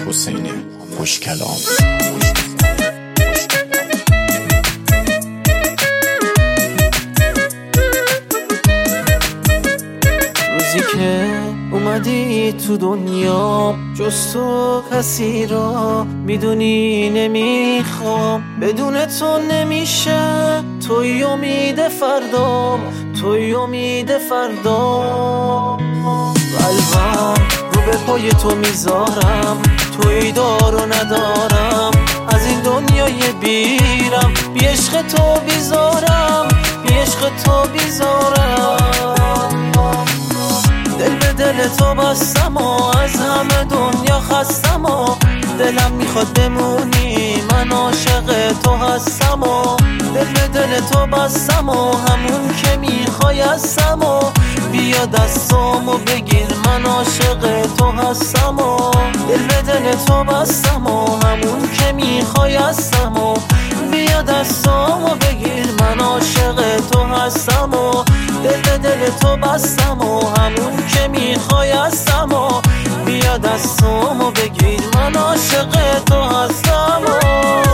حسین خوشکلام. روزی که اومدی تو دنیا جز تو کسی را میدونی نمیخوام، بدون تو نمیشه، توی امید فردام، توی امید فردام. قلبم رو به پای تو میذارم، توی دار و ندارم، از این دنیای بیرم، بی عشق تو بیزارم، بی عشق تو بیزارم. دل به دل تو بستم و از همه دنیا خستم و دلم میخواد بمونی، من عاشق تو هستم و دل به دل تو بستم و همون که میخوای هستم و بیا دستامو بگیر، من عاشق تو هستم و دل به دل تو بستم و همون که میخوای هستم و بیا دستامو بگیر، من عاشق تو هستم و دل به دل تو بستم و همون که میخوای هستم و بیا دستامو بگیر، من عاشق تو هستم و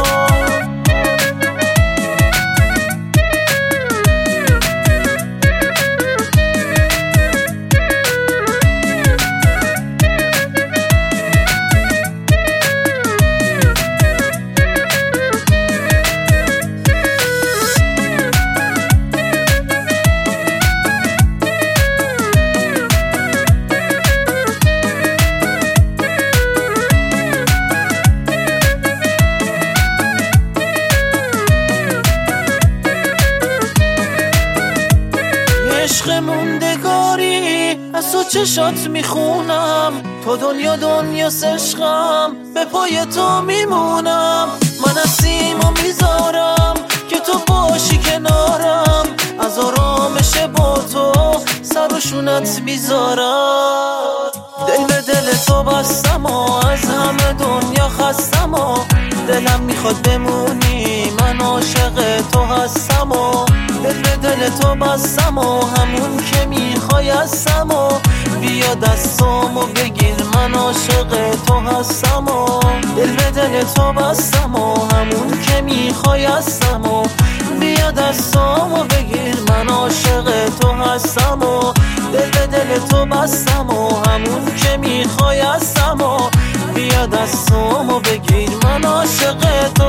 عشق موندگاری از تو چشات میخونم، تو دنیا دنیا عشقم، به پای تو میمونم، من اسیمو میذارم که تو باشی کنارم، از آرامش با تو سر و شونت میذارم. دل به دل تو بستم و از همه دنیا خستم و دلم میخواد بمونی، من عاشق تو هستم و دل به دل تو بستم و همون که میخوای هستم و بیا دستامو بگیر، من عاشق تو هستم و دل به دل تو بستم و همون که میخوای هستم و بیا دستامو بگیر، من عاشق تو هستم و دل به دل تو بستم و همون که میخوای هستم و بیا دستامو بگیر، من عاشق تو